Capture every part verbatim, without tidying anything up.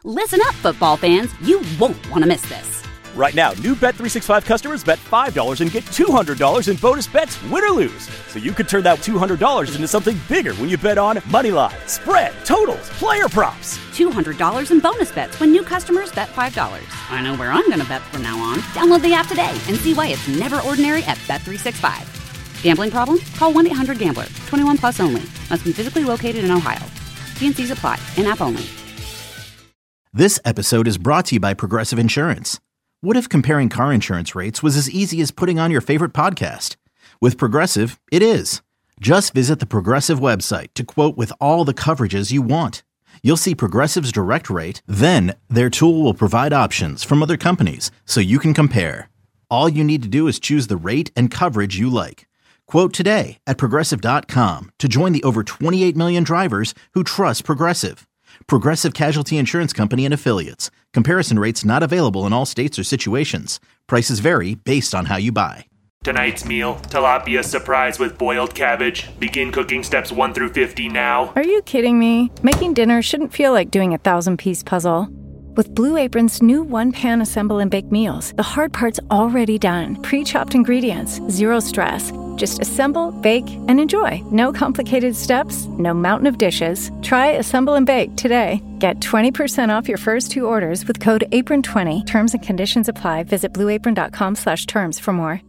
Listen up, football fans. You won't want to miss this. Right now, new Bet three sixty-five customers bet five dollars and get two hundred dollars in bonus bets, win or lose. So you could turn that two hundred dollars into something bigger when you bet on money line, spread, totals, player props. two hundred dollars in bonus bets when new customers bet five dollars. I know where I'm going to bet from now on. Download the app today and see why it's never ordinary at Bet three sixty-five. Gambling problem? Call one eight hundred gambler. twenty-one plus only. Must be physically located in Ohio. T and C's apply. In-app only. This episode is brought to you by Progressive Insurance. What if comparing car insurance rates was as easy as putting on your favorite podcast? With Progressive, it is. Just visit the Progressive website to quote with all the coverages you want. You'll see Progressive's direct rate, then their tool will provide options from other companies so you can compare. All you need to do is choose the rate and coverage you like. Quote today at Progressive dot com to join the over twenty-eight million drivers who trust Progressive. Progressive Casualty Insurance Company and Affiliates. Comparison rates not available in all states or situations. Prices vary based on how you buy. Tonight's meal, tilapia surprise with boiled cabbage. Begin cooking steps one through fifty now. Are you kidding me? Making dinner shouldn't feel like doing a thousand-piece puzzle. With Blue Apron's new one-pan assemble and bake meals, the hard part's already done. Pre-chopped ingredients, zero stress. Just assemble, bake, and enjoy. No complicated steps, no mountain of dishes. Try Assemble and Bake today. Get twenty percent off your first two orders with code apron twenty. Terms and conditions apply. Visit blueapron.com slash terms for more.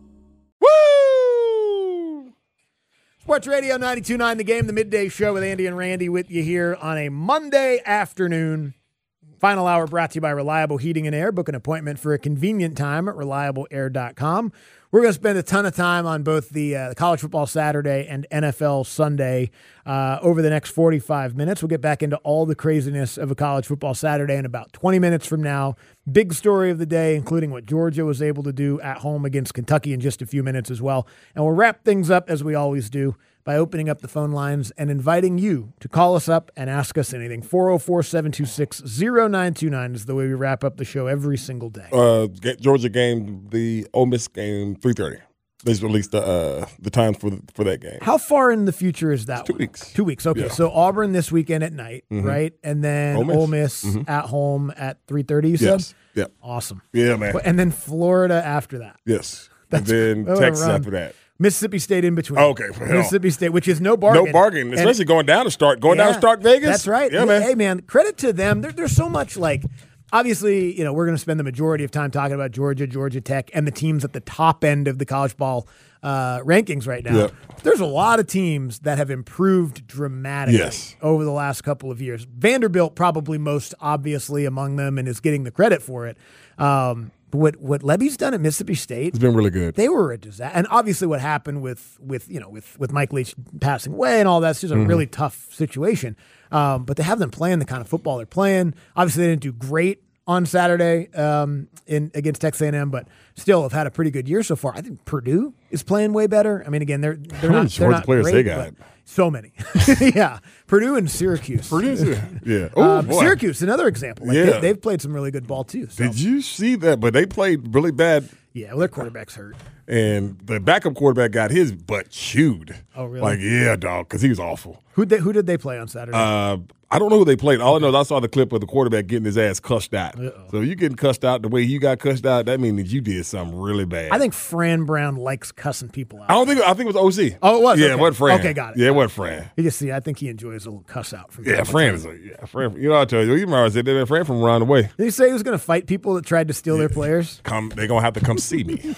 Woo! Sports Radio ninety-two point nine The Game, the midday show with Andy and Randy with you here on a Monday afternoon. Final hour brought to you by Reliable Heating and Air. Book an appointment for a convenient time at reliable air dot com. We're going to spend a ton of time on both the, uh, the College Football Saturday and N F L Sunday uh, over the next forty-five minutes. We'll get back into all the craziness of a College Football Saturday in about twenty minutes from now. Big story of the day, including what Georgia was able to do at home against Kentucky in just a few minutes as well. And we'll wrap things up, as we always do, by opening up the phone lines and inviting you to call us up and ask us anything. four oh four, seven two six, oh nine two nine is the way we wrap up the show every single day. Uh, Georgia game, the Ole Miss game, three thirty. They just released the uh, the times for the, for that game. How far in the future is that? It's two one? weeks. Two weeks. Okay, Yeah. so Auburn this weekend at night, Mhm. right? And then Ole Miss, Ole Miss Mhm. at home at three thirty, you Yes. said? Yeah. Awesome. Yeah, man. And then Florida after that. Yes. That's- and then what a Texas run. after that. Mississippi State in between. Okay, for hell. Mississippi State, which is no bargain. No bargain, And- especially going down to start going down Yeah, to start Vegas. That's right. Yeah, man. Hey, man, credit to them. There, there's so much, like, obviously, you know, we're going to spend the majority of time talking about Georgia, Georgia Tech, and the teams at the top end of the college ball uh, rankings right now. Yeah. There's a lot of teams that have improved dramatically Yes. over the last couple of years. Vanderbilt probably most obviously among them and is getting the credit for it. Um, but what what Levy's done at Mississippi State, It's been really good. they were a disaster. And obviously what happened with, with you know, with, with Mike Leach passing away and all that's just a Mm-hmm. really tough situation. Um, but they have them playing the kind of football they're playing. Obviously they didn't do great on Saturday um, in against Texas A and M, but still have had a pretty good year so far. I think Purdue is playing way better. I mean, again, they're they're many not, they're Georgia not players great, they got? but so many. Yeah, Purdue and Syracuse. Purdue, yeah. Oh, Um, boy. Syracuse, another example. Like Yeah. they, they've played some really good ball too. So. Did you see that? But they played really bad, Yeah, well, their quarterback's hurt. and the backup quarterback got his butt chewed. Oh, really? Like, yeah, dog, because he was awful. Who they, who did they play on Saturday? Uh, I don't know who they played. All I know is I saw the clip of the quarterback getting his ass cussed out. Uh-oh. So you getting cussed out the way you got cussed out, that means that you did something really bad. I think Fran Brown likes cussing people out. I don't think I think it was O C. Oh, it was? Yeah, Okay. it wasn't Fran. Okay, got it. Yeah, it wasn't Fran. You just see, I think he enjoys a little cuss out from Yeah, time to Fran time. is a yeah, Fran. You know, I tell you, you remember I said that Fran from around the way. Did he say he was going to fight people that tried to steal their players? Come, they're gonna have to come see me.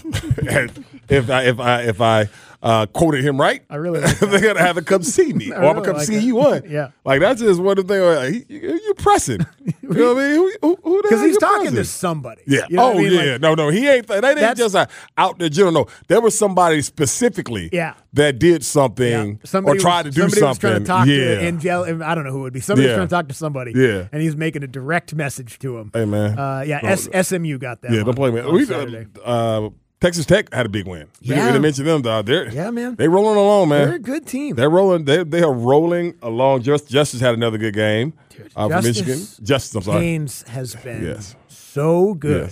if I if I if I uh, quoted him right, I really like they're gonna have to come see me, I or I'm gonna really come like see that. you one. Yeah. like that's just one of the things. Like, you, you're pressing. You know what I mean? Who, who, who the Because hell he's you talking pressing? to somebody. Yeah. You know oh what I mean? yeah. Like, no, no. He ain't. They ain't That's- just uh, out there general. No, there was somebody specifically. Yeah. That did something yeah. Somebody or tried was, to do somebody something. was trying to talk yeah. to Angel. I don't know who it would be. Somebody Yeah. was trying to talk to somebody. Yeah. And he's making a direct message to him. Hey man. Uh, yeah. No. S- SMU got that. Yeah, on, don't play me. on We, Saturday. uh, uh, Texas Tech had a big win. We Yeah. didn't even mention them, dog. They're Yeah, man. They rolling along, man. They're a good team. They're rolling. They they are rolling along. Just Justice had another good game Dude, uh, from Justice Michigan. Justice, I'm sorry. Haynes has been Yes. so good. Yes.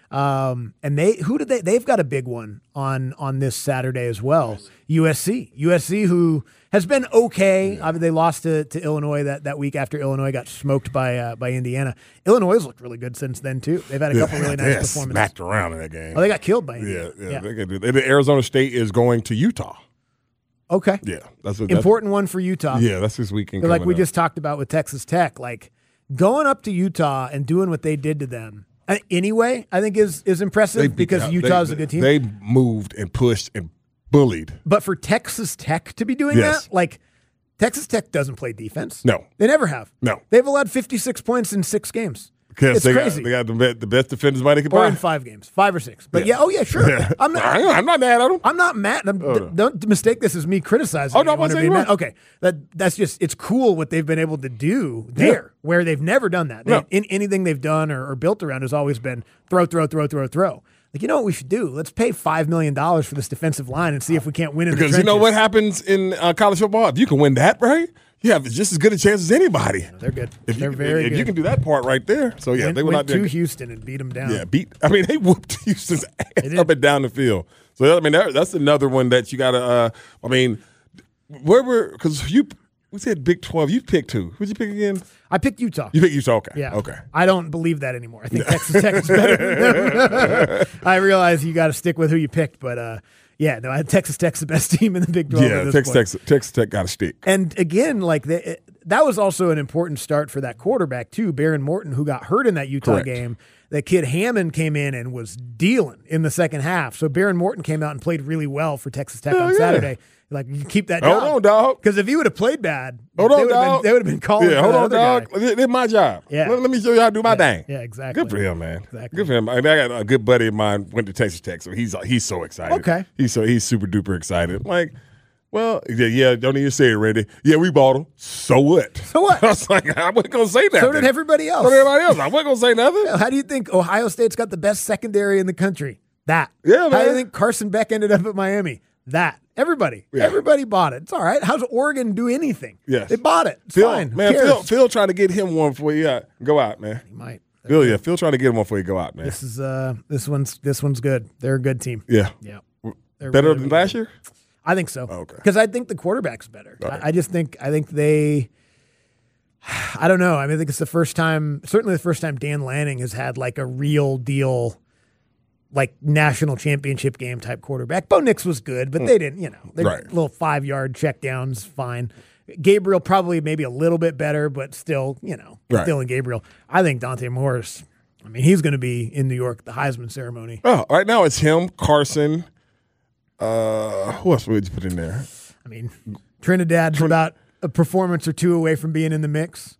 Um, and they who did they? They've got a big one on on this Saturday as well. U S C, U S C, who has been okay. Yeah. I mean, they lost to, to Illinois that, that week after Illinois got smoked by uh, by Indiana. Illinois has looked really good since then too. They've had a couple yeah, really nice performances. Smacked around in that game. Oh, they got killed by Indiana. Yeah, yeah. yeah. They could do that. Arizona State is going to Utah. Okay. Yeah, that's what, important that's, one for Utah. Yeah, that's this weekend. Like we up. just talked about with Texas Tech, like going up to Utah and doing what they did to them. Anyway, I think is is impressive they, because Utah is a good team. They moved and pushed and bullied. But for Texas Tech to be doing yes. that, like Texas Tech doesn't play defense. No. They never have. No. They've allowed fifty-six points in six games. Because it's they crazy. Got, they got the best, the best defenders money could or buy. in five games, five or six. But yeah, yeah oh yeah, sure. Yeah. I'm not. I'm not mad at them. I'm not mad. I'm, oh. d- don't mistake this as me criticizing. Oh no, I'm to be mad. Okay, that that's just it's cool what they've been able to do there, yeah. where they've never done that. They, no. in anything they've done or, or built around has always been throw, throw, throw, throw, throw. Like, you know what we should do? Let's pay five million dollars for this defensive line and see if we can't win in because the trenches. You know what happens in uh, college football? If you can win that, right? You have just as good a chance as anybody. No, they're good. If they're you, very if good. you can do that part right there. So, yeah, went, they went, went out there. to Houston and beat them down. Yeah, beat. I mean, they whooped Houston's ass up and down the field. So, I mean, that, that's another one that you got to, uh, I mean, where were, because you, we said Big twelve. You picked who? Who'd you pick again? I picked Utah. You picked Utah? Okay. Yeah. Okay. I don't believe that anymore. I think Texas Tech is better. I realize you got to stick with who you picked, but uh, yeah, no, I had Texas Tech's the best team in the Big twelve. Yeah, Texas Tech, Texas Tech got to stick. And again, like the, it, that was also an important start for that quarterback too, Baron Morton, who got hurt in that Utah Correct. game. That kid Hammond came in and was dealing in the second half. So Baron Morton came out and played really well for Texas Tech Hell on yeah. Saturday. Like, you keep that job. Hold on, dog. Because if he would have played bad, hold they on, would have been, they would have been calling. Yeah, for hold on, dog. guy. This is my job. Yeah. Let, let me show you how to do my yeah. thing. Yeah, exactly. Good for him, man. Exactly. Good for him. I, mean, I got a good buddy of mine went to Texas Tech, so he's he's so excited. Okay. He's so he's super duper excited. Like, well, yeah, yeah, don't even say it, Randy. Yeah, we bought him. So what? So what? I was like, I wasn't gonna say nothing. So did everybody else. So did everybody else. I wasn't gonna say nothing. How do you think Ohio State's got the best secondary in the country? That. Yeah, man. How do you think Carson Beck ended up at Miami? That. Everybody. Yeah. Everybody bought it. It's all right. How's Oregon do anything? Yes. They bought it. It's Phil, fine. man, Who cares? Phil, Phil trying to get him one before you uh, go out, man. He might. Phil, yeah, Phil trying to get him one before you go out, man. This is uh this one's this one's good. They're a good team. Yeah. Yeah. They're They're better really, than really last good. year? I think so. Okay. Because I think the quarterback's better. Right. I, I just think I think they I don't know. I mean, I think it's the first time, certainly the first time Dan Lanning has had like a real deal, like national championship game type quarterback. Bo Nix was good, but they didn't, you know, they Right. little five yard check downs, fine. Gabriel probably maybe a little bit better, but still, you know, Right. still in Gabriel. I think Dante Morris, I mean, he's going to be in New York at the Heisman ceremony. Oh, right now it's him, Carson. Uh, who else would you put in there? I mean, Trinidad's about a performance or two away from being in the mix.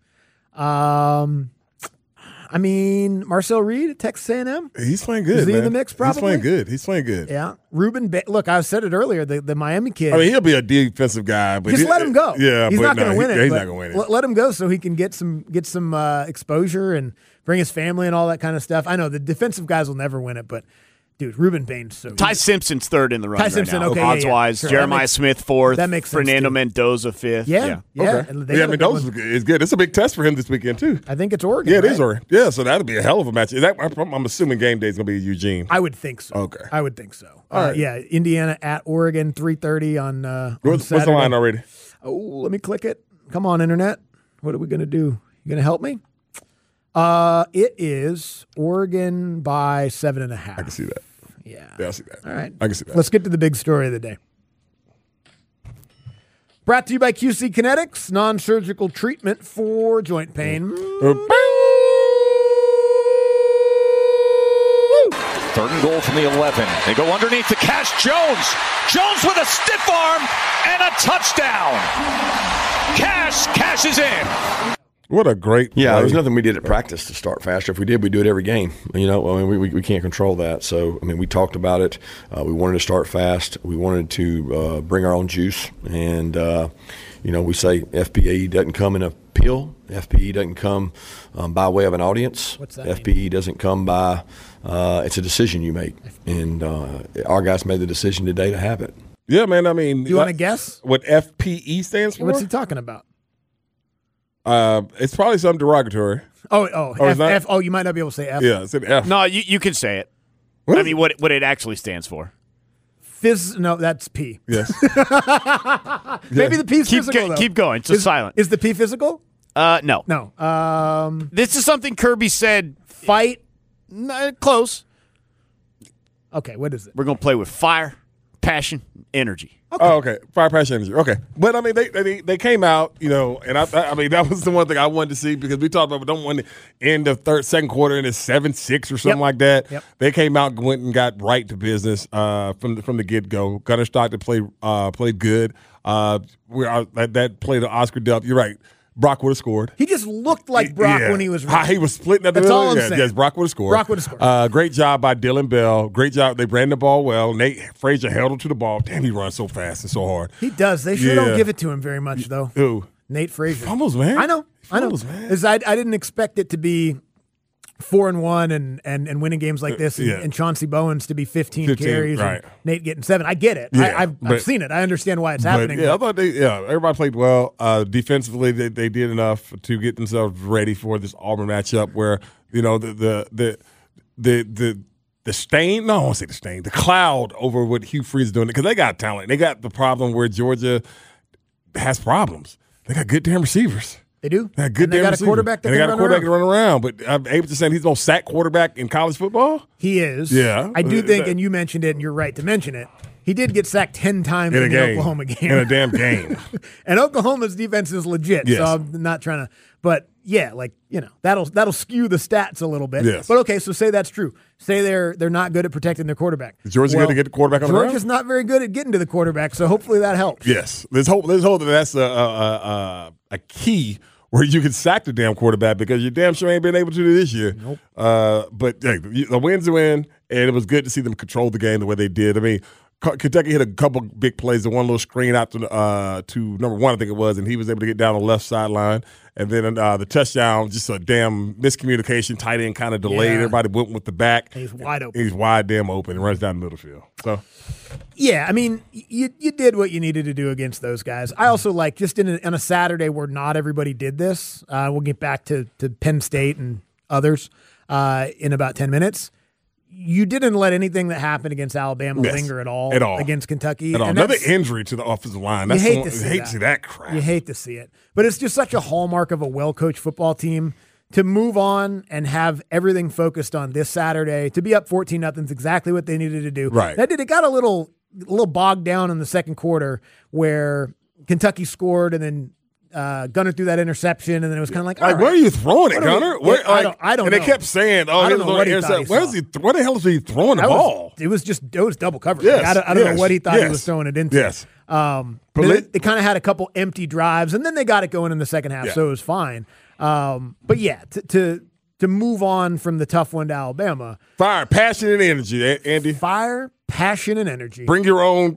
Um, I mean, Marcel Reed at Texas A and M. He's playing good. Is he in man. the mix, probably? He's playing good. He's playing good. Yeah. Ruben, ba- look, I said it earlier, the, the Miami kid. I mean, he'll be a defensive guy, but just he, let him go. Yeah, he's but not no, going to win he, it. He's but not going to win it. Let, let him go so he can get some get some uh, exposure and bring his family and all that kind of stuff. I know the defensive guys will never win it, but dude, Ruben Bain's so Ty good. Simpson's third in the run Ty right Simpson, now. okay, yeah, odds yeah. wise, Sure. Jeremiah That makes- Smith fourth, that makes sense, Fernando too. Mendoza fifth. Yeah, yeah. Okay. And they Yeah, I got a mean, good those one. is good. It's a big test for him this weekend too. I think it's Oregon. Yeah, it right? is Oregon. Yeah, so that'll be a hell of a match. Is that, I'm, I'm assuming game day is going to be Eugene. I would think so. Okay. I would think so. All Uh, right. yeah, Indiana at Oregon, three thirty on, uh, on What's, what's the Saturday. line already? Oh, let me click it. Come on, Internet. What are we going to do? You going to help me? Uh, it is Oregon by seven and a half. I can see that. Yeah. Yeah, I see that. All right. I can see that. Let's get to the big story of the day. Brought to you by Q C Kinetics, non-surgical treatment for joint pain. Uh, Third and goal from the eleven. They go underneath to Cash Jones. Jones with a stiff arm and a touchdown. Cash cashes in. What a great Yeah, play. there's nothing we did at practice to start faster. If we did, we'd do it every game. You know, I mean, we, we, we can't control that. So, I mean, we talked about it. Uh, we wanted to start fast. We wanted to uh, bring our own juice. And, uh, you know, we say F P E doesn't come in a pill. F P E doesn't come um, by way of an audience. What's that F P E mean? Doesn't come by, uh, it's a decision you make. And uh, our guys made the decision today to have it. Yeah, man, I mean. You want to guess? What F P E stands for? What's he talking about? Uh, it's probably something derogatory. Oh, oh, Oh, F, it's not? F. Oh, you might not be able to say F. Yeah, it's an F. No, you, you can say it. I mean, what what it actually stands for. Phys, no, that's P. Yes. Maybe the P's keep, physical, go, though. Keep going. Just is, silent. Is the P physical? Uh, no. No. Um, this is something Kirby said. Fight. N- close. Okay, what is it? We're going to play with fire, passion, energy. Okay. Oh, okay. Fire, passion, energy. Okay. But, I mean, they they, they came out, you know, and I I mean, that was the one thing I wanted to see because we talked about we don't want to end the third, second quarter and it's seven six or something Yep. like that. Yep. They came out, went and got right to business uh, from the, from the get-go. Gunnar Stockton played, uh, played good. Uh, we are, that, that played to Oscar Delp. You're right. Brock would have scored. He just looked like Brock Yeah. when he was How running. he was splitting up the That's middle. all I'm yeah, saying. Yes, Brock would have scored. Brock would have scored. Uh, great job by Dylan Bell. Great job. They ran the ball well. Nate Frazier held him to the ball. Damn, he runs so fast and so hard. He does. They sure Yeah. don't give it to him very much, though. Who? Nate Frazier. Fumbles, man. I know. I know. Fumbles, man. 'Cause I, I didn't expect it to be four and one and, and, and winning games like this and, Yeah. and Chauncey Bowens to be fifteen, fifteen, carries right. and Nate getting seven. I get it. Yeah, I, I've, I've but- seen it. I understand why it's But, happening. yeah, I but- thought they, yeah, everybody played well. Uh, defensively, they, they did enough to get themselves ready for this Auburn matchup where, you know, the the the the the, the stain, no, I don't want to say the stain, the cloud over what Hugh Freeze is doing because they got talent. They got the problem where Georgia has problems. They got good damn receivers. They do. They got good And they damn got a receivers. quarterback that and they can got a run quarterback around. to run around. But I'm able to say he's the most sacked quarterback in college football. He is. Yeah. I do Uh, think, that- and you mentioned it, and you're right to mention it. He did get sacked ten times In in, a the game. Oklahoma game. In a damn game. And Oklahoma's defense is legit, Yes. so I'm not trying to. But yeah, like you know, that'll that'll skew the stats a little bit. Yes. But okay, so say that's true. Say they're they're not good at protecting their quarterback. Is Georgia Well, good to get the quarterback on the ground? Georgia's not very good at getting to the quarterback, so hopefully that helps. Yes, let's hope. Let's hope that that's a a, a, a key where you can sack the damn quarterback because you damn sure ain't been able to do this year. Nope. Uh, but hey, the win's a win, and it was good to see them control the game the way they did. I mean, K- Kentucky hit a couple big plays. The one little screen out to uh, to number one, I think it was, and he was able to get down the left sideline. And then uh, the touchdown, just a damn miscommunication. Tight end kind of delayed. Yeah. Everybody went with the back. He's wide open. He's wide damn open and runs down the middle field. So. Yeah, I mean, you you did what you needed to do against those guys. I also like just in a, on a Saturday where not everybody did this. Uh, we'll get back to to Penn State and others uh, in about ten minutes. You didn't let anything that happened against Alabama Yes, linger at all, at all. against Kentucky. At all. And Another that's- injury to the offensive line. You That's hate the one, to see hate that. to see that crap. You hate to see it, but it's just such a hallmark of a well-coached football team to move on and have everything focused on this Saturday. To be up fourteen nothing is exactly what they needed to do. Right. That did. It got a little, a little bogged down in the second quarter where Kentucky scored and then uh, Gunnar threw that interception, and then it was kind of like, all Like, right. where are you throwing it, What are we- Gunnar? Where, Yeah, I like, don't- I don't And know. they kept saying, "Oh, I he don't was know on what the he thought intercept." he Where's saw. he? Where the hell is he throwing the That was- ball? it was just it was double coverage. Yes, Like, I don't, I don't yes, know what he thought he yes, was throwing it into. yes. Um, But but let- they, they kind of had a couple empty drives, and then they got it going in the second half, Yeah. so it was fine. Um, but yeah, to, to to move on from the tough one to Alabama, Fire, passion, and energy, A- Andy. fire, passion, and energy. Bring your own.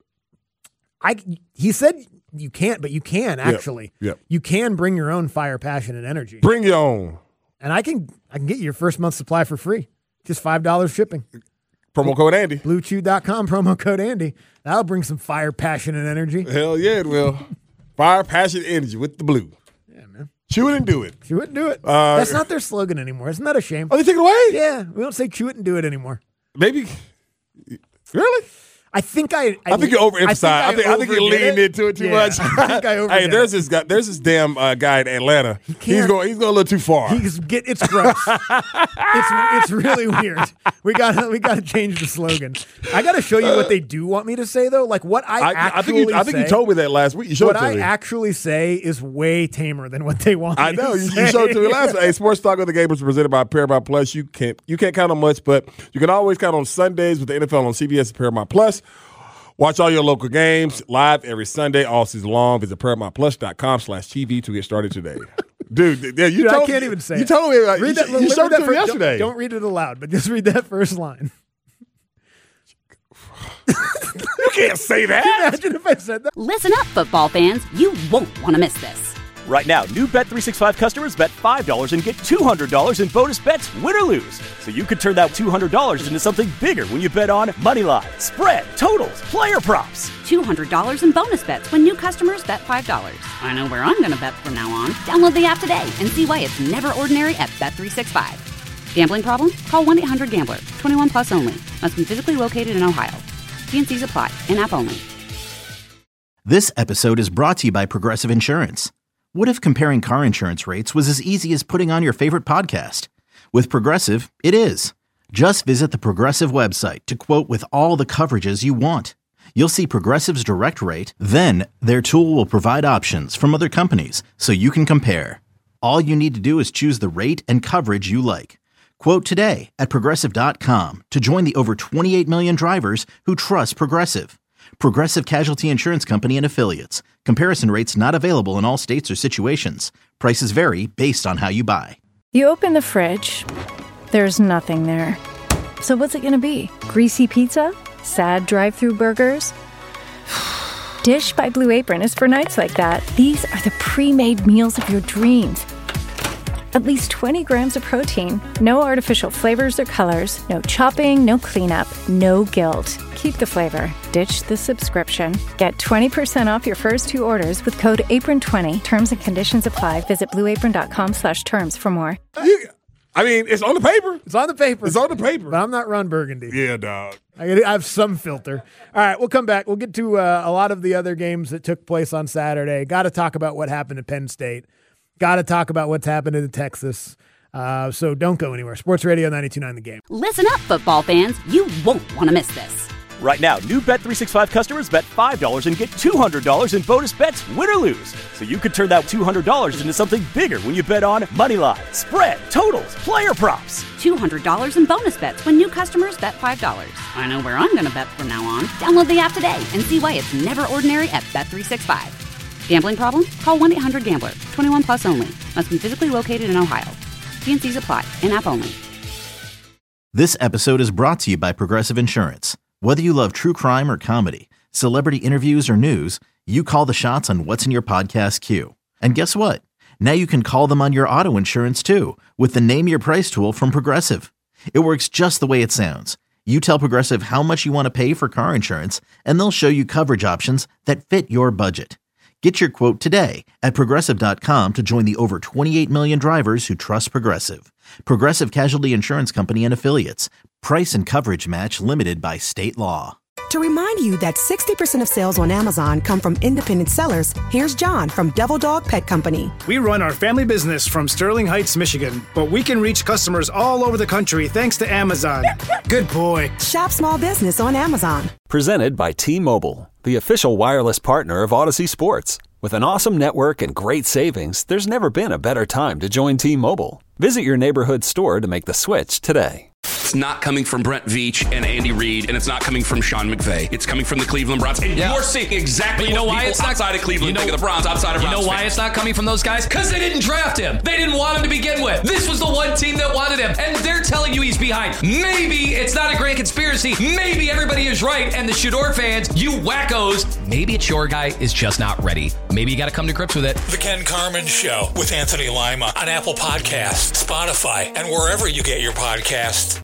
I he said you can't, but you can actually. yep. You can bring your own fire, passion, and energy, Bring your own. and I can I can get you your first month supply for free, just five dollars shipping. Promo code Andy. Blue Chew dot com promo code Andy. That'll bring some fire, passion, and energy. Hell yeah, it will. Fire, passion, energy with the blue. Yeah, man. Chew it and do it. Chew it and do it. Uh, That's not their slogan anymore. Isn't that a shame? Oh, they take it away? Yeah, we don't say chew it and do it anymore. Maybe. Really? I think I. I think you overemphasize. I think, I think you overdid leaned into it too Yeah, much. I think I overdid Hey, there's it. this guy. There's this damn uh, guy in Atlanta. He he's can't- going. He's going a little too far. He's get. It's gross. it's it's really weird. We got we got to change the slogan. I got to show you what they do want me to say though. Like what I, I, actually I think you, I think say, you told me that last week. You showed what it to I me. actually say is way tamer than what they want. I me know to you, say. you showed it to me last week. Hey, Sports Talk with the Game was presented by Paramount Plus. You can't you can't count on much, but you can always count on Sundays with the N F L on C B S and Paramount Plus. Watch all your local games live every Sunday all season long. Visit paramount plus dot com slash T V to get started today. Dude, yeah, you Dude, told I can't me, even say You it. told me uh, Read you, that, you read showed that it to me first- don't- yesterday. Don't, read it aloud, but just read that first line. You can't say that. Imagine if I said that. Listen up, football fans. You won't want to miss this. Right now, new Bet three sixty-five customers bet five dollars and get two hundred dollars in bonus bets, win or lose. So you could turn that two hundred dollars into something bigger when you bet on Moneyline, spread, totals, player props. two hundred dollars in bonus bets when new customers bet five dollars. I know where I'm going to bet from now on. Download the app today and see why it's never ordinary at Bet three sixty-five. Gambling problem? Call one eight hundred gambler. twenty-one plus only. Must be physically located in Ohio. T and C's apply. In-app only. This episode is brought to you by Progressive Insurance. What if comparing car insurance rates was as easy as putting on your favorite podcast? With Progressive, it is. Just visit the Progressive website to quote with all the coverages you want. You'll see Progressive's direct rate, then their tool will provide options from other companies so you can compare. All you need to do is choose the rate and coverage you like. Quote today at Progressive dot com to join the over twenty-eight million drivers who trust Progressive. Progressive Casualty Insurance Company and Affiliates. Comparison rates not available in all states or situations. Prices vary based on how you buy. You open the fridge, there's nothing there. So what's it going to be? Greasy pizza? Sad drive-through burgers? Dish by Blue Apron is for nights like that. These are the pre-made meals of your dreams. At least twenty grams of protein, no artificial flavors or colors, no chopping, no cleanup, no guilt. Keep the flavor. Ditch the subscription. Get twenty percent off your first two orders with code apron twenty. Terms and conditions apply. Visit blueapron.com slash terms for more. You, I mean, it's on the paper. It's on the paper. It's on the paper. But I'm not Ron Burgundy. Yeah, dog. I, gotta, I have some filter. All right, we'll come back. We'll get to uh, a lot of the other games that took place on Saturday. Got to talk about what happened at Penn State. Got to talk about what's happened in Texas. Uh, so don't go anywhere. Sports Radio ninety-two point nine The Game. Listen up, football fans. You won't want to miss this. Right now, new Bet three sixty-five customers bet five dollars and get two hundred dollars in bonus bets, win or lose. So you could turn that two hundred dollars into something bigger when you bet on money line, spread, totals, player props. two hundred dollars in bonus bets when new customers bet five dollars. I know where I'm going to bet from now on. Download the app today and see why it's never ordinary at Bet three sixty-five. Gambling problem? Call one eight hundred gambler. twenty-one plus only. Must be physically located in Ohio. T and C's apply. In-app only. This episode is brought to you by Progressive Insurance. Whether you love true crime or comedy, celebrity interviews or news, you call the shots on what's in your podcast queue. And guess what? Now you can call them on your auto insurance too with the Name Your Price tool from Progressive. It works just the way it sounds. You tell Progressive how much you want to pay for car insurance, and they'll show you coverage options that fit your budget. Get your quote today at Progressive dot com to join the over twenty-eight million drivers who trust Progressive. Progressive Casualty Insurance Company and Affiliates. Price and coverage match limited by state law. To remind you that sixty percent of sales on Amazon come from independent sellers, here's John from Devil Dog Pet Company. We run our family business from Sterling Heights, Michigan, but we can reach customers all over the country thanks to Amazon. Good boy. Shop small business on Amazon. Presented by T-Mobile, the official wireless partner of Odyssey Sports. With an awesome network and great savings, there's never been a better time to join T-Mobile. Visit your neighborhood store to make the switch today. It's not coming from Brent Veach and Andy Reid, and it's not coming from Sean McVay. It's coming from the Cleveland Browns. And yeah. you're seeing exactly you know what why people it's not, outside of Cleveland you know, think of the Browns, outside of You Browns know why fans. it's not coming from those guys? Because they didn't draft him. They didn't want him to begin with. This was the one team that wanted him, and they're telling you he's behind. Maybe it's not a great conspiracy. Maybe everybody is right, and the Shador fans, you wackos, maybe it's your guy is just not ready. Maybe you got to come to grips with it. The Ken Carman Show with Anthony Lima on Apple Podcasts, Spotify, and wherever you get your podcasts.